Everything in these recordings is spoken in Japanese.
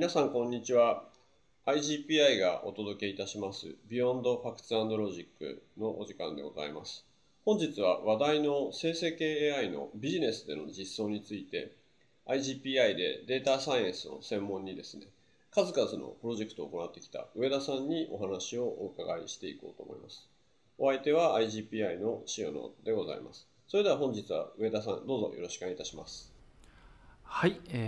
皆さんこんにちは。IGPI がお届けいたします Beyond Facts and Logic のお時間でございます。本日は話題の生成系 AI のビジネスでの実装について IGPI でデータサイエンスを専門にですね、数々のプロジェクトを行ってきた上田さんにお話をお伺いしていこうと思います。お相手は IGPI の塩野でございます。それでは本日は上田さん、どうぞよろしくお願いいたします。 はい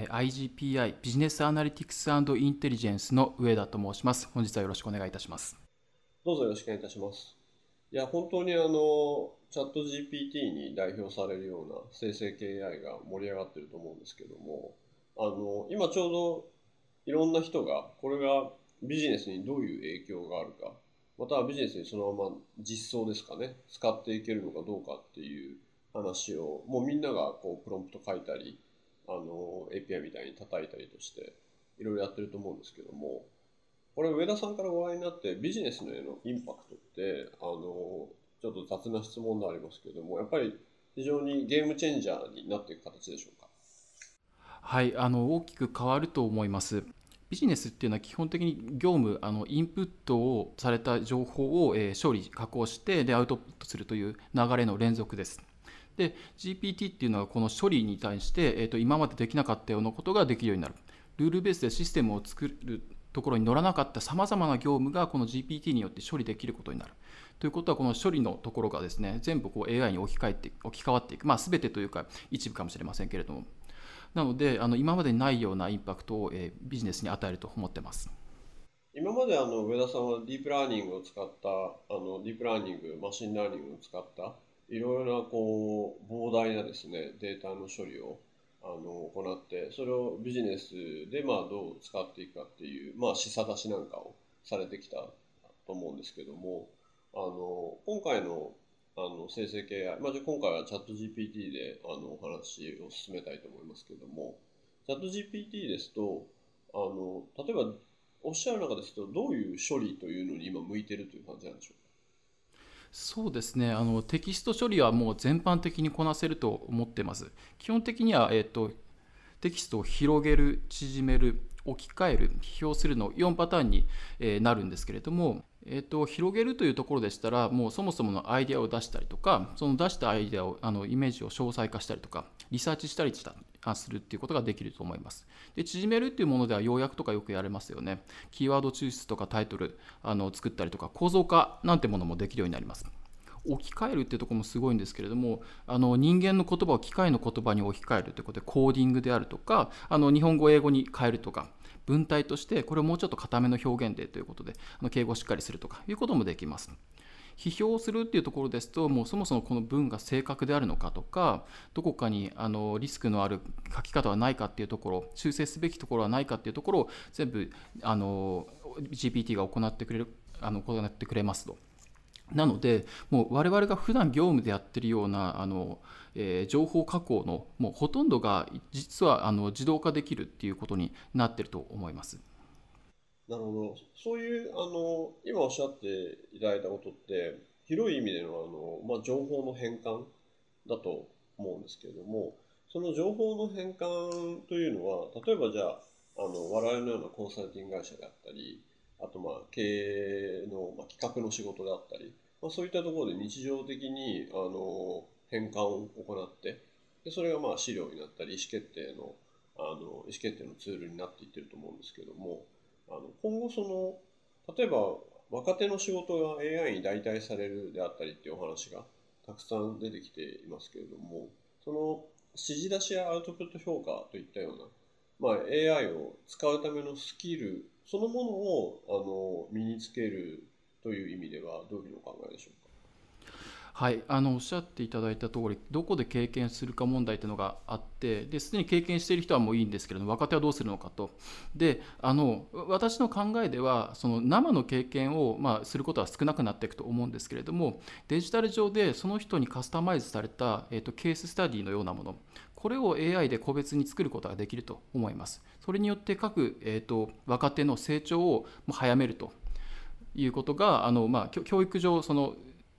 、IGPI ビジネスアナリティクス&インテリジェンスの上田と申します。本日はよろしくお願いいたします。 どうぞよろしくお願いいたします。いや、本当にチャット GPT に代表されるような生成系 AI が盛り上がってると思うんですけども、今ちょうどいろんな人がこれがビジネスにどういう影響があるか、またはビジネスにそのまま実装ですかね、使っていけるのかどうかっていう話を、もうみんながこうプロンプト書いたり、API みたいに叩いたりとして、いろいろやってると思うんですけども、これ上田さんからご覧になってビジネスのへのインパクトってちょっと雑な質問でありますけども、やっぱり非常にゲームチェンジャーになっていく形でしょうか。 はい、大きく変わると思います。ビジネスっていうのは基本的に業務、インプットをされた情報を、処理、加工してでアウトプットするという流れの連続です。で、GPT っていうのはこの処理に対して、今までできなかったようなことができるようになる。ルールベースでシステムを作るところに乗らなかったさまざまな業務がこの GPT によって処理できることになる。ということはこの処理のところがですね、全部こう AI に置き換わっていく。全てというか一部かもしれませんけれども。なので今までにないようなインパクトを、ビジネスに与えると思っています。 今まで上田さんはディープラーニングを使ったディープラーニング、マシンラーニングを使ったいろいろなこう膨大なですねデータの処理を行って、それをビジネスでどう使っていくかっていう、示唆出しなんかをされてきたと思うんですけども、今回の生成系 AI、じゃあ今回はチャット GPT でお話を進めたいと思いますけども、チャット GPT ですと例えばおっしゃる中ですと、どういう処理というのに今向いてるという感じなんでしょそうですね、テキスト処理はもう全般的にこなせると思っています。基本的には、テキストを広げる、縮める、置き換える、批評するの4パターンになるんですけれども、広げるというところでしたら、もうそもそものアイデアを出したりとか、その出したアイデアをイメージを詳細化したりとか、リサーチしたりするっていうことができると思います。で、縮めるっていうものでは要約とかよくやれますよね。キーワード抽出とかタイトル作ったりとか、構造化なんてものもできるようになります。置き換えるっていうところもすごいんですけれども、人間の言葉を機械の言葉に置き換えるということでコーディングであるとか、日本語を英語に変えるとか、文体としてこれをもうちょっと固めの表現でということで敬語をしっかりするとかいうこともできます。批評するっていうところですと、もうそもそもこの文が正確であるのかとか、どこかにリスクのある書き方はないかっていうところ、修正すべきところはないかっていうところを全部GPT が行ってくれますと。なので、もう我々が普段業務でやっているような情報加工のもうほとんどが実は自動化できるっていうことになっていると思います。 うか。なるほど。そういう今おっしゃっていただいたことって、広い意味での情報の変換だと思うんですけれども、その情報の変換というのは、例えばじゃあ我々のようなコンサルティング会社であったり、あと経営の、企画の仕事であったり、そういったところで日常的に変換を行って、でそれが資料になったり意思決定のツールになっていってると思うんですけども、今後例えば若手の仕事が AI に代替されるであったりっていうお話がたくさん出てきていますけれども、その指示出しやアウトプット評価といったような、AI を使うためのスキルそのものを身につけるという意味ではどういうふうにお考えでしょうか。 はい、おっしゃっていただいた通り、どこで経験するか問題というのがあって、ですでに経験している人はもういいんですけれども、若手はどうするのかと。で、私の考えでは、その生の経験を、することは少なくなっていくと思うんですけれども、デジタル上でその人にカスタマイズされた、ケーススタディのようなもの、これを AI で個別に作ることができると思います。それによって各、若手の成長を早めるということが教育上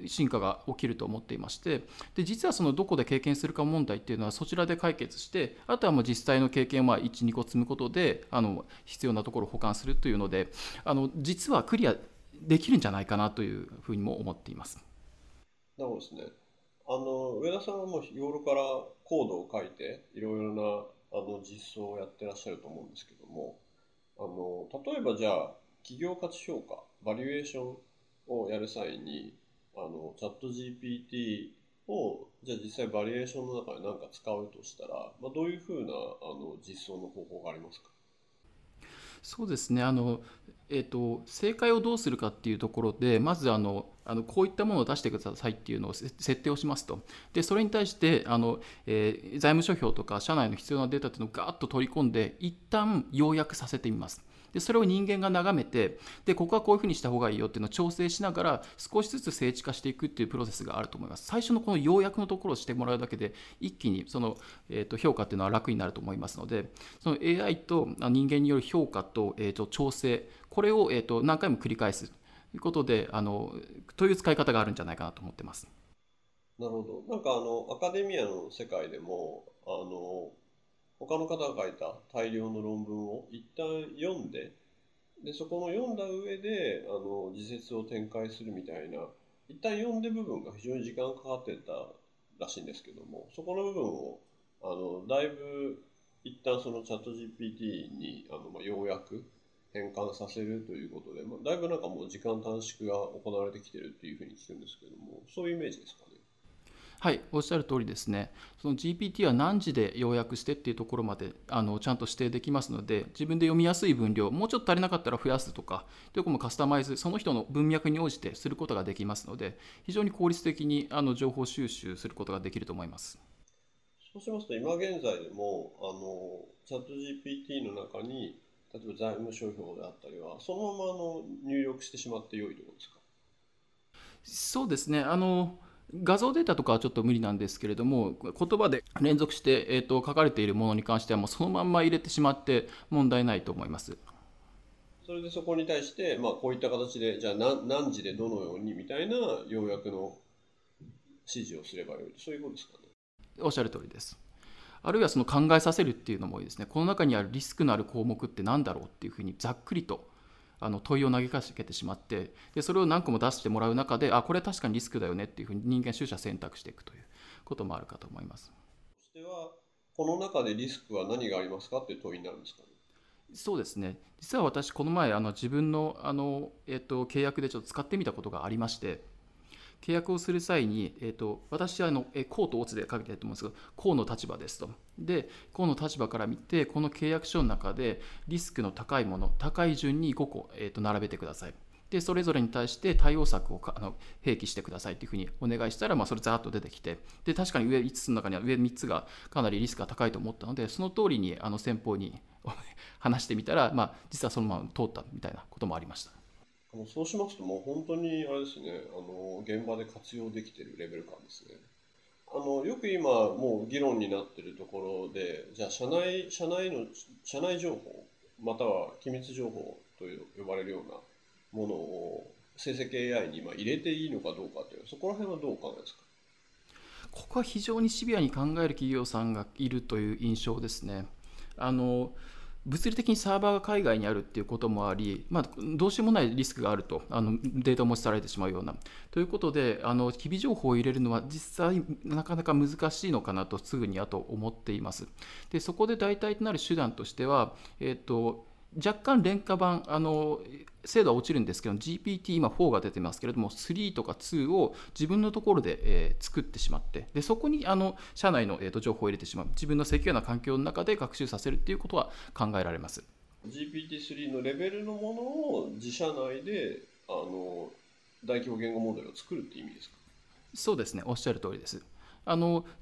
進化が起きると思っていまして、で実はそのどこで経験するか問題っていうのはそちらで解決して、あとはもう実際の経験を1、2個積むことで必要なところを補完するというので、実はクリアできるんじゃないかなというふうにも思っています。 なるほどですね。上田さんはもう日頃からコードを書いていろいろな実装をやってらっしゃると思うんですけども、例えばじゃあ企業価値評価、バリュエーションをやる際にチャット GPT をじゃあ実際バリエーションの中で何か使うとしたら、どういうふうな実装の方法がありますか？ そうですね、正解をどうするかっていうところで、まずこういったものを出してくださいっていうのを設定をしますと。でそれに対して財務諸表とか社内の必要なデータっていうのをガーッと取り込んで、一旦要約させてみます。でそれを人間が眺めて、でここはこういうふうにした方がいいよっていうのを調整しながら少しずつ精緻化していくっていうプロセスがあると思います。最初のこの要約のところをしてもらうだけで一気にその、評価っていうのは楽になると思いますので、その AI と人間による評価と、調整、これを、何回も繰り返すということでという使い方があるんじゃないかなと思ってます。 なるほど。なんかアカデミアの世界でも他の方が書いた大量の論文を一旦読んで、でそこの読んだ上で自説を展開するみたいな、一旦読んで部分が非常に時間かかってたらしいんですけども、そこの部分をだいぶ一旦そのチャット GPT に要約変換させるということで、だいぶなんかもう時間短縮が行われてきてるっていうふうに聞くんですけども、そういうイメージですかね。 はい、おっしゃる通りですね。その GPT は何時で要約してっていうところまでちゃんと指定できますので、自分で読みやすい分量、もうちょっと足りなかったら増やすとか、ということもカスタマイズ、その人の文脈に応じてすることができますので、非常に効率的に情報収集することができると思います。 そうしますと、今現在でもチャット GPT の中に、例えば財務諸表であったりは、そのまま入力してしまって良いということですか？ そうですね。画像データとかはちょっと無理なんですけれども、言葉で連続して、書かれているものに関してはもうそのまんま入れてしまって問題ないと思います。 それでそこに対して、こういった形で、じゃあ何時でどのようにみたいな要約の指示をすればよい、そういうことですかね。 おっしゃる通りです。あるいはその考えさせるっていうのもいいですね。この中にあるリスクのある項目って何だろうっていうふうにざっくりと問いを投げかけてしまって、でそれを何個も出してもらう中で、これ確かにリスクだよねっていうふうに人間取捨選択していくということもあるかと思います。 そしては、この中でリスクは何がありますかっていう問いになるんですかね。 そうですね。実は私この前自分の契約でちょっと使ってみたことがありまして、契約をする際に、私は公とオツで書いてあると思うんですが、公の立場ですと。で、公の立場から見て、この契約書の中でリスクの高いもの、高い順に5個、並べてください。で、それぞれに対して対応策を併記してくださいというふうにお願いしたら、それざーっと出てきて、で、確かに上5つの中には上3つがかなりリスクが高いと思ったので、その通りに先方に話してみたら、実はそのまま通ったみたいなこともありました。 そうしますと、もう本当にあれですね、現場で活用できているレベル感ですね。よく今、もう議論になっているところで、じゃあ社内情報、または機密情報と呼ばれるようなものを生成 AI に今入れていいのかどうかという、そこら辺はどうお考えですか？ ここは非常にシビアに考える企業さんがいるという印象ですね。物理的にサーバーが海外にあるっていうこともあり、どうしようもないリスクがあると、データを持ち去られてしまうような。ということで、機微情報を入れるのは実際なかなか難しいのかなとすぐに思っています。で、そこで代替となる手段としては、若干廉価版精度は落ちるんですけど GPT 今4が出てますけれども3とか2を自分のところで、作ってしまってでそこに社内の、情報を入れてしまう自分のセキュアな環境の中で学習させるということは考えられます。 GPT-3 のレベルのものを自社内で大規模言語モデルを作るって意味ですか？ そうですね、おっしゃる通りです。例えば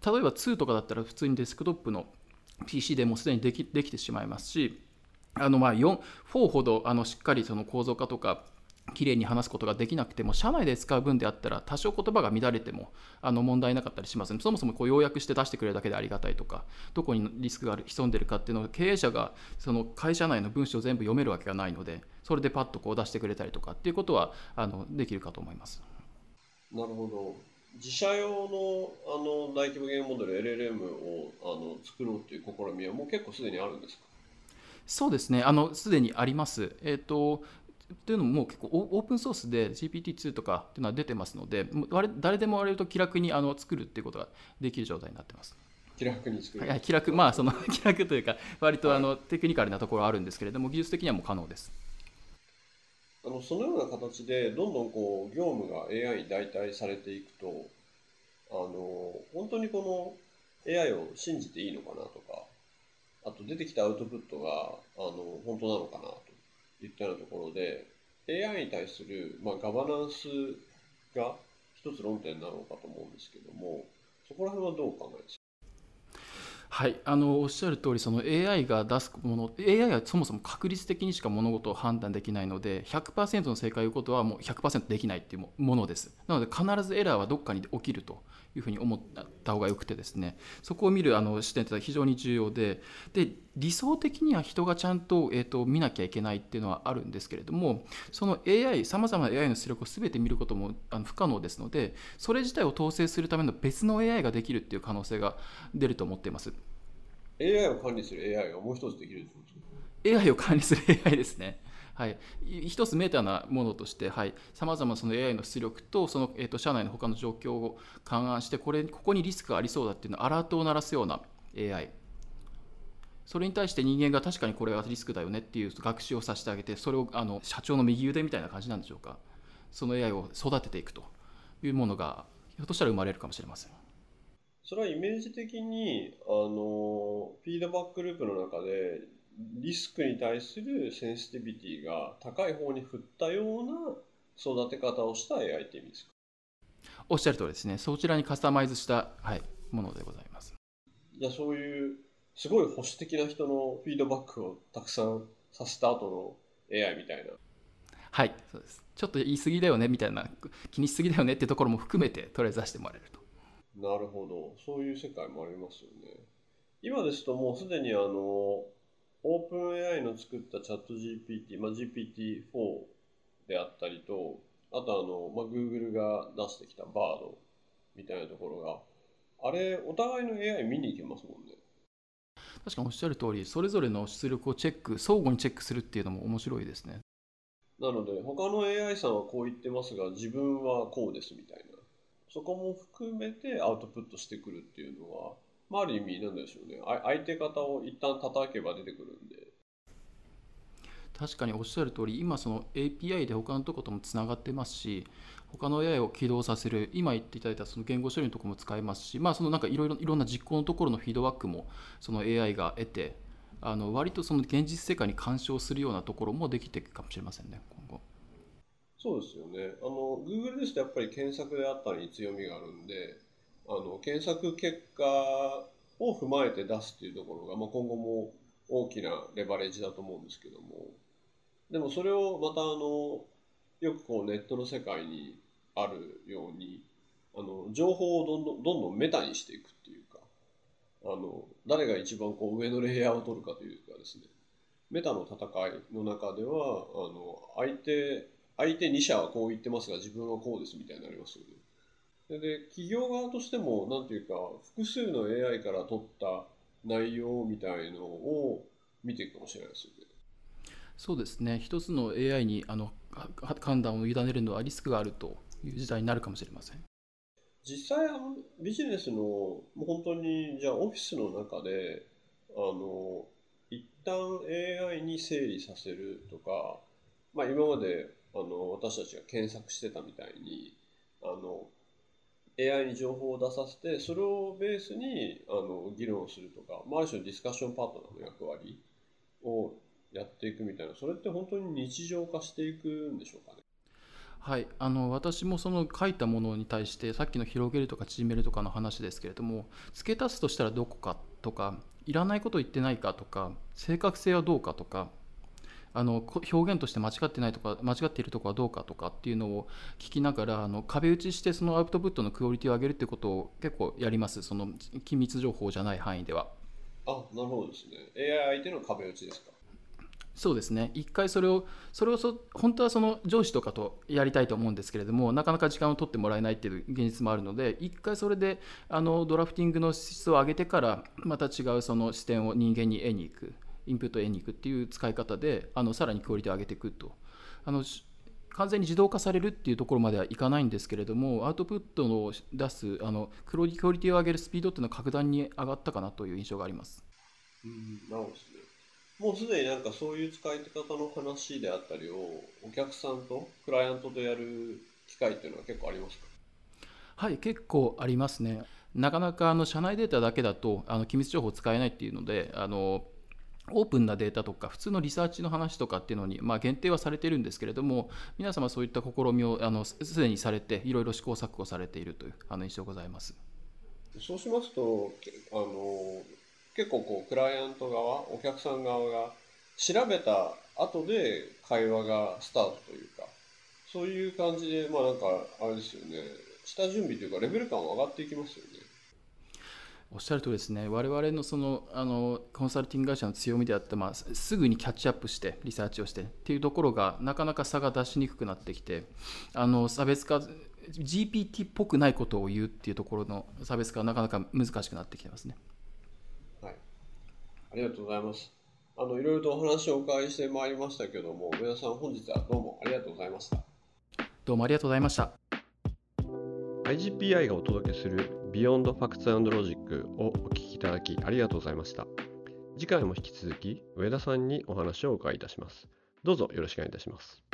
2とかだったら普通にデスクトップの PC でもすでにできてしまいますし4ほどしっかりその構造化とかきれいに話すことができなくても社内で使う分であったら多少言葉が乱れても問題なかったりしますので、そもそも要約して出してくれるだけでありがたいとかどこにリスクが潜んでるかっていうのを経営者がその会社内の文章を全部読めるわけがないのでそれでパッと出してくれたりとかっていうことはできるかと思います。 なるほど。自社用の、大規模言語モデル LLM を作ろうという試みはもう結構すでにあるんですか？ そうですね、すでにあります。というのも、もう結構オープンソースで GPT-2 とかっていうのは出てますので、もう誰でも割と気楽に作るっていうことができる状態になってます。 気楽に作れる。 はい、気楽、 なるほど。 気楽というか、割とはい。 テクニカルなところはあるんですけれども、技術的にはもう可能です。 そのような形で、どんどんこう、業務が AI に代替されていくと、本当にこの AI を信じていいのかなとか、あと出てきたアウトプットが、本当なのかなといったようなところで、AI に対する、ガバナンスが一つ論点なのかと思うんですけども、そこら辺はどう考えますか？ はい、おっしゃる通り、その AI が出すもの、AI はそもそも確率的にしか物事を判断できないので、100%の正解を言うことはもう100%できないっていうものです。なので、必ずエラーはどっかに起きるというふうに思った方がよくてですね、そこを見る視点というのは非常に重要で、理想的には人がちゃんと、見なきゃいけないっていうのはあるんですけれども、その AI、さまざまな AI の出力をすべて見ることも不可能ですので、それ自体を統制するための別の AI ができるっていう可能性が出ると思っています。 AI を管理する AI がもう一つできるってことですか？ AI を管理する AI ですね。はい、一つメタなものとして、さまざまなその AI の出力とその、社内の他の状況を勘案してここにリスクがありそうだっていうのをアラートを鳴らすような AI、 それに対して人間が確かにこれはリスクだよねっていう学習をさせてあげて、それを社長の右腕みたいな感じなんでしょうか、その AI を育てていくというものがひょっとしたら生まれるかもしれません。 それはイメージ的に、フィードバックループの中で、リスクに対するセンシティビティが高い方に振ったような育て方をした AI って意味ですか？ おっしゃる通りですね、そちらにカスタマイズした、ものでございます。 じゃあそういうすごい保守的な人のフィードバックをたくさんさせた後の AI みたいな。 はい、そうです。ちょっと言い過ぎだよねみたいな、気にしすぎだよねっていうところも含めてとりあえず出してもらえると。 なるほど。そういう世界もありますよね。今ですともうすでにオープン AI の作ったチャット GPT、GPT-4 であったりと、あとGoogle が出してきた Bard みたいなところが、あれ、お互いの AI 見に行けますもんね。 確かにおっしゃる通り、それぞれの出力を相互にチェックするっていうのも面白いですね。 なので、他の AI さんはこう言ってますが、自分はこうですみたいな。そこも含めてアウトプットしてくるっていうのは、ある意味なんでしょうね。相手方を一旦叩けば出てくるんで。 確かにおっしゃる通り、今その API で他のとこともつながってますし、他の AI を起動させる、今言っていただいたその言語処理のところも使えますし、そのなんかいろんな実行のところのフィードバックもその AI が得て、割とその現実世界に干渉するようなところもできていくかもしれませんね、今後。 そうですよね。Google ですとやっぱり検索であったりに強みがあるんで、検索結果を踏まえて出すっていうところが、今後も大きなレバレッジだと思うんですけども、でもそれをまたよくこうネットの世界にあるように、情報をどんどんメタにしていくっていうか、誰が一番こう上のレイヤーを取るかというかですね、メタの戦いの中では、相手2社はこう言ってますが自分はこうですみたいになりますよね。で、企業側としても、なんていうか、複数の AI から取った内容みたいのを見ていくかもしれないですよね。 そうですね、一つの AI に判断を委ねるのはリスクがあるという時代になるかもしれません。 実際、ビジネスの、もう本当に、じゃあオフィスの中で、一旦 AI に整理させるとか、今まで、私たちが検索してたみたいに、あの、AI に情報を出させて、それをベースに議論するとか、ある種のディスカッションパートナーの役割をやっていくみたいな、それって本当に日常化していくんでしょうかね。 はい、私もその書いたものに対してさっきの広げるとか縮めるとかの話ですけれども、付け足すとしたらどこかとか、いらないこと言ってないかとか、正確性はどうかとか、表現として間違ってないとか間違っているところはどうかとかっていうのを聞きながら、壁打ちしてそのアウトプットのクオリティを上げるっていうことを結構やります、その機密情報じゃない範囲では。 あ、なるほどですね。AI 相手の壁打ちですか。 そうですね。一回それを本当はその上司とかとやりたいと思うんですけれども、なかなか時間を取ってもらえないっていう現実もあるので、一回それでドラフティングの質を上げてから、また違うその視点を人間に得に行く、インプットを得に行くっていう使い方で、さらにクオリティを上げていくと。あの完全に自動化されるっていうところまではいかないんですけれども、アウトプットの出すクオリティを上げるスピードっていうのは格段に上がったかなという印象があります。 なるほどですね。もうすでになんかそういう使い方の話であったりをお客さんとクライアントとやる機会っていうのは結構ありますか？ はい、結構ありますね。なかなか社内データだけだと機密情報を使えないっていうので、オープンなデータとか普通のリサーチの話とかっていうのに、限定はされているんですけれども、皆様そういった試みをすでにされて、いろいろ試行錯誤されているという印象がございます。 そうしますと、結構こうクライアント側、お客さん側が調べた後で会話がスタートというか、そういう感じで、なんかあれですよね、下準備というかレベル感は上がっていきますよね。 おっしゃるとりですね。我々のコンサルティング会社の強みであった、すぐにキャッチアップしてリサーチをしてっていうところがなかなか差が出しにくくなってきて、差別化 GPT っぽくないことを言うっていうところの差別化はなかなか難しくなってきてますね。 はい、ありがとうございます。いろいろとお話をお伺いしてまいりましたけども、上田さん本日はどうもありがとうございました。 どうもありがとうございました。 IGPI がお届けする Beyond Facts and Logic をお聞きいただきありがとうございました。次回も引き続き上田さんにお話をお伺いいたします。どうぞよろしくお願いいたします。